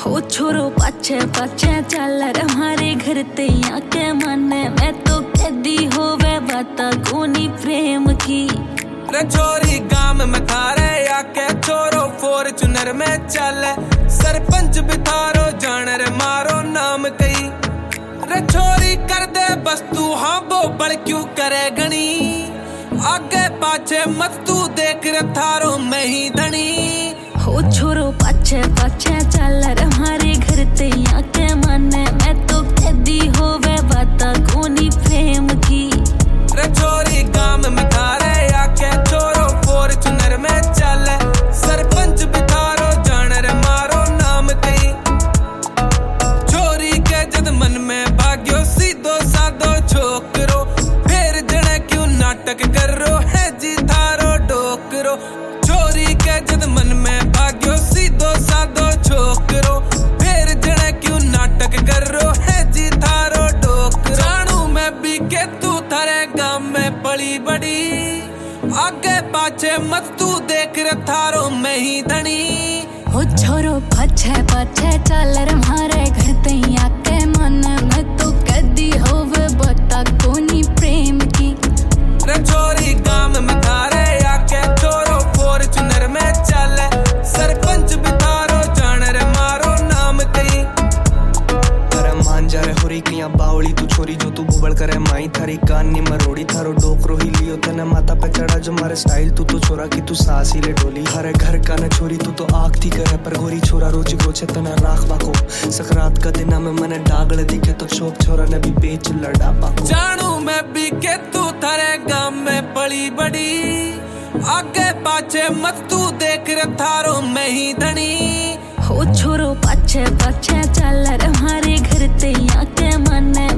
हो छोरो पाछे पाछे चल रे हमारे घर ते आके माने मैं तो कैदी होवे बाता कोनी प्रेम की रे छोरी गाम में थारे आके छोरो फॉर्च्यूनर में चल सरपंच बिथारो जान रे मारो नाम कई रे छोरी कर दे बस तू हाँ वो बड़ क्यों करे गणी आगे पाछे मत तू देख रे थारो मैं ही धनी हो छोरो पाछे पाछे चल रे हमारे घर ते आके माने मैं तो कैदी होवे बाता कोनी प्रेम की रे छोरी गाम में थारे आके छोरो फॉर्च्यूनर में चल सरपंच बिथारो जान रे मारो नाम कई छोरी के जद मन में भाग्यो सीधो साधो छोकरो फिर जने क्यों नाटक कर रो है जी थारो डोकरो छोरी के जद मन में भाग्यो सीधो साधो छोकरो फिर जने क्यों नाटक कर रो है जी थारो डोकरो जानू मैं भी के तू थारे गांव में पली बड़ी आगे पाछे मत तू देख रे थारो मैं ही धनी हो छोरो पाछे पाछे चल रे हमारे घर ते आके माने मैं तो कैदी होवे बाता कोनी प्रेम की रे छोरी गांव में थारे आके छोरो फॉर्च्यूनर में चल सरपंच बिथारो जान रे मारो नाम कई अरे मान जा रे होरी किया बावली तू छोरी जो तू बुबड़ करे माई थारी कान नी मरोड़ी थारो डोकरो ही लियो तने माता पे चढ़ा जो मारे स्टाइल तू तो छोरा की तू सास ही ले डोली हरे घर का न छोरी तू तो आग थी करे पर गोरी छोरा रोजी गोचे तना राख बाको सकरात का दिन में मने डागले दिखे तो छोक छोरा ने भी बेच लड़ा बाको जानू मैं भी के तू थारे गांव में पली बड़ी आगे पाछे मत तू देख रे थारो मैं ही धनी हो छोरो पाछे पाछे चल रे हमारे घर ते आके माने